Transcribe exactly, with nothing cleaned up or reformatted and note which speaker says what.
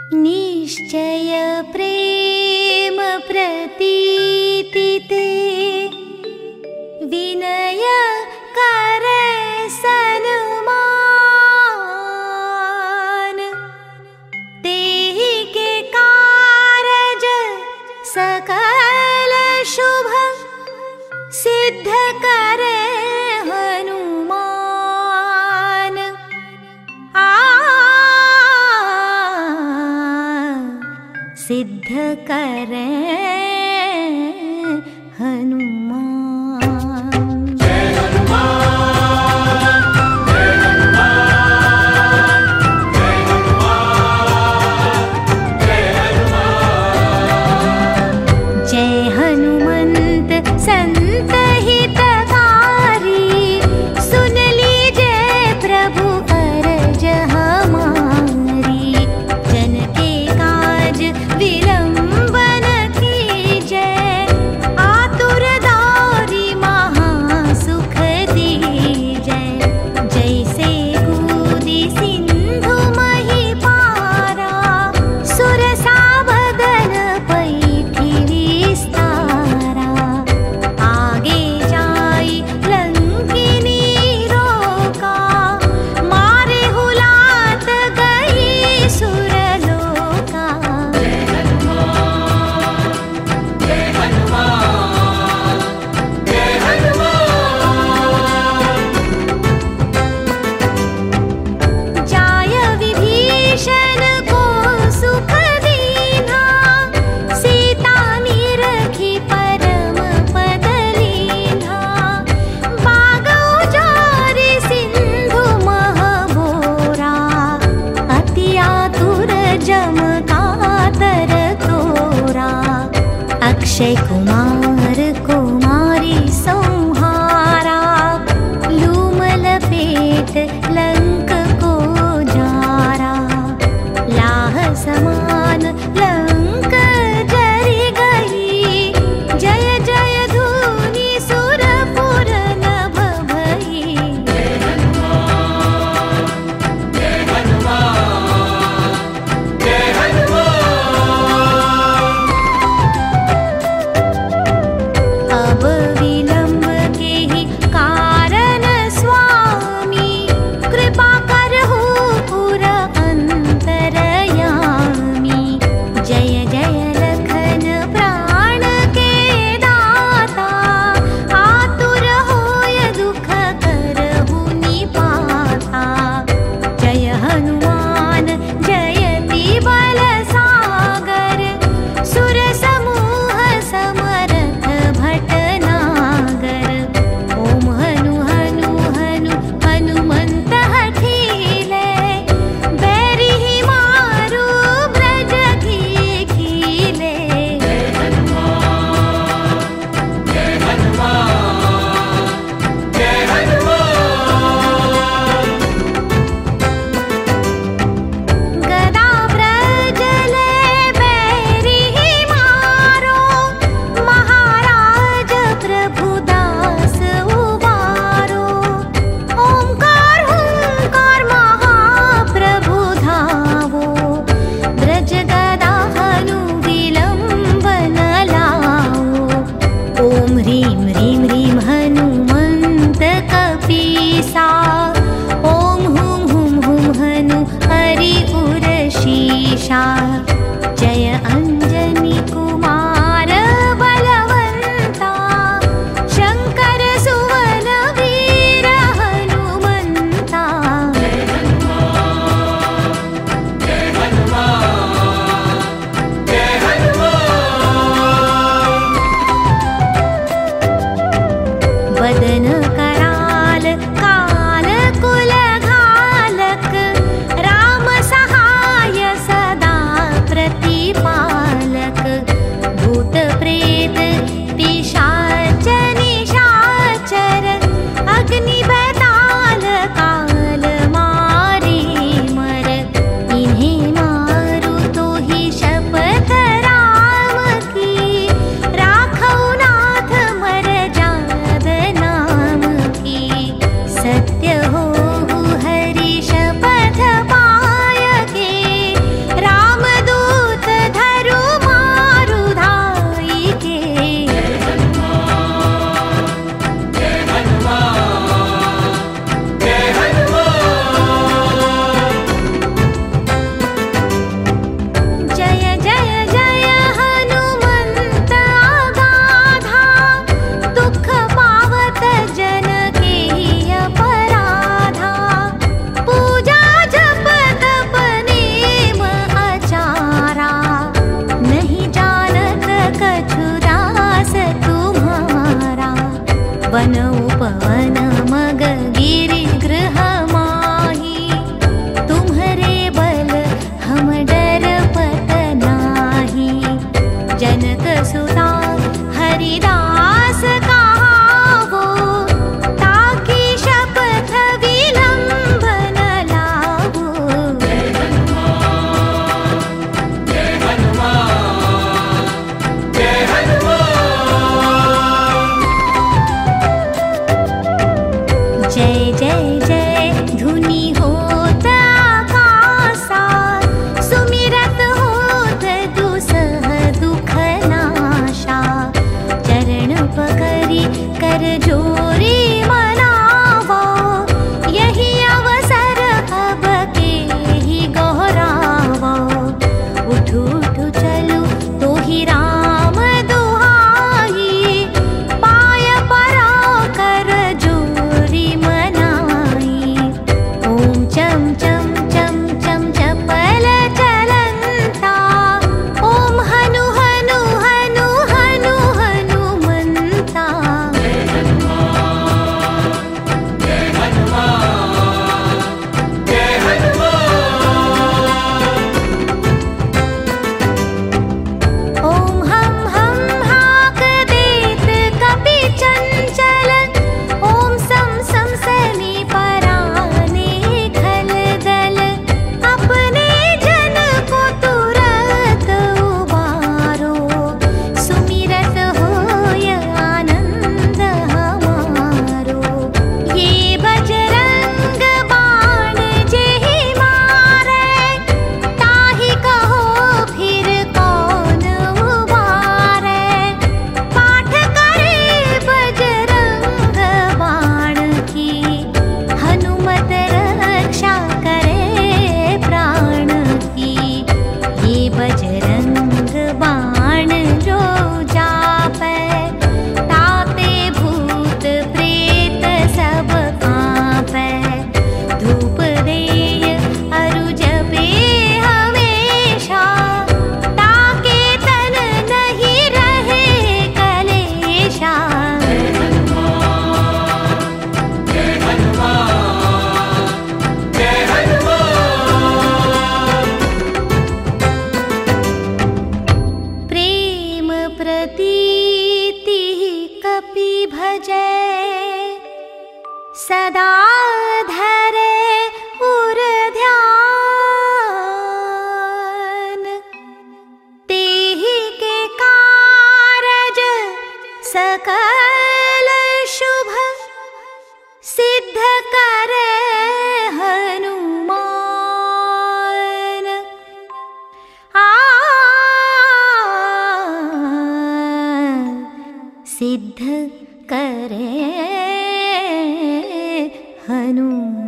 Speaker 1: निश्चय प्रेम प्रतीति ते विनय करे सन्मान। तेहि के कारज सकल शुभ सिद्ध करे हनुमान। आ सिद्ध करे हनुमान। अक्षय कुमार कुमारी संहारा, लूम लपेट लंक को जारा। लाह समान लंक जरि गई, जय जय धूनि सुरपुर नभ भई। वन उपवन मग गिरि गृह माही। तुम्हरे बल हम डरपत नाही। जनक सुता हरिदास कहावो, ताकी शपथ विलंब न लावो। जय जय जय धुनि होत आकाशा, सुमिरत होत दुसह दुख नाशा। चरण पकड़ी कर जोरी मनावा, यही अवसर अब के ही गौरावा। उठ उठ चलो तो ही राम दुहाई, पाय पराव कर जोरी मनाई। ओम चम चम चम चम चपल चलंता, ओम हनु हनु हनु हनु हनुमंता। ओम हम हम हाक देत कपि चंचल, ओम सम सम सनी पराने खल दल। अपने जन को तुरत उबारो, सुमिरत होय आनंद हमारो। ये बजरंग बाण जेहि मारै, ताहि कहो फिर कौन उबारै। पाठ करे बजरंग बाण की, हनुमत रक्षा करे प्राण की। ये बजरंग बाण जो जापै, ताते भूत प्रेत सब कांपै। धूप देय अरु जपे हमेशा, ताके तन नहीं रहे कलेशा। प्रेम प्रतीति कपि भजै, सदा धरे उर ध्यान। तेहि के कारज सकल शुभ, सिद्ध करे हनुमान। आ सिद्ध करे हनुमान।